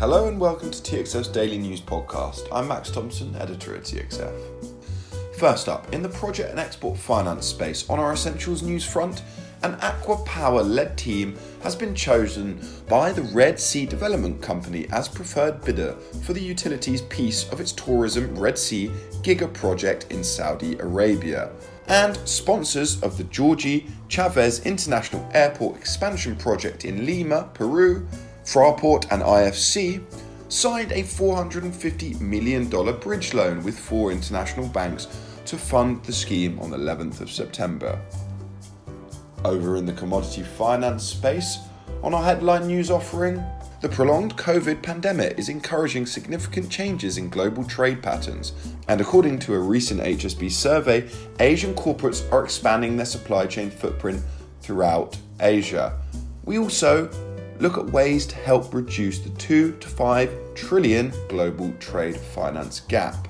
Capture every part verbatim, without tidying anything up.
Hello and welcome to T X F's Daily News Podcast. I'm Max Thompson, editor at T X F. First up, in the project and export finance space on our Essentials news front, an Aqua Power-led team has been chosen by the Red Sea Development Company as preferred bidder for the utilities piece of its tourism Red Sea Giga project in Saudi Arabia. And sponsors of the Jorge Chavez International Airport expansion project in Lima, Peru, Fraport and I F C, signed a four hundred fifty million dollars bridge loan with four international banks to fund the scheme on the eleventh of September. Over in the commodity finance space, on our headline news offering, the prolonged COVID pandemic is encouraging significant changes in global trade patterns, and according to a recent H S B survey, Asian corporates are expanding their supply chain footprint throughout Asia. We also look at ways to help reduce the two to five trillion global trade finance gap.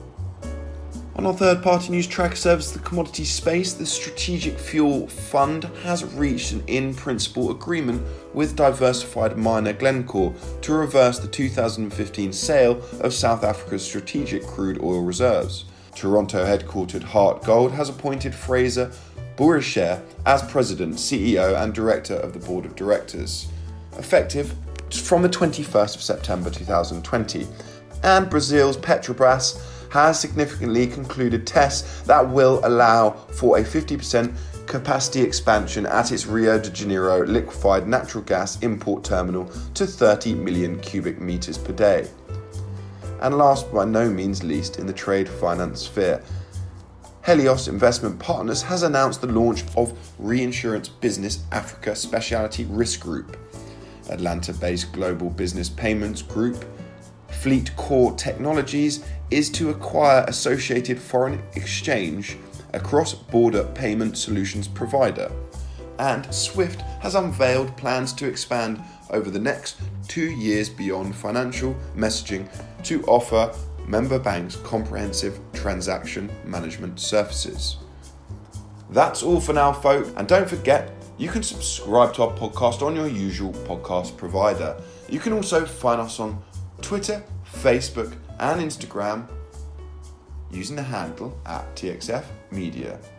On our third-party news tracker service, the commodity space, the Strategic Fuel Fund has reached an in-principle agreement with diversified miner Glencore to reverse the two thousand fifteen sale of South Africa's strategic crude oil reserves. Toronto-headquartered Hart Gold has appointed Fraser Bourchier as president, C E O and director of the board of directors, effective from the twenty-first of September two thousand twenty. And Brazil's Petrobras has significantly concluded tests that will allow for a fifty percent capacity expansion at its Rio de Janeiro liquefied natural gas import terminal to thirty million cubic meters per day. And last but by no means least, in the trade finance sphere, Helios Investment Partners has announced the launch of Reinsurance Business Africa Specialty Risk Group. Atlanta-based global business payments group Fleet Core Technologies is to acquire Associated Foreign Exchange, a cross-border payment solutions provider. And Swift has unveiled plans to expand over the next two years beyond financial messaging to offer member banks comprehensive transaction management services. That's all for now, folks, and don't forget, you can subscribe to our podcast on your usual podcast provider. You can also find us on Twitter, Facebook and Instagram using the handle at T X F Media.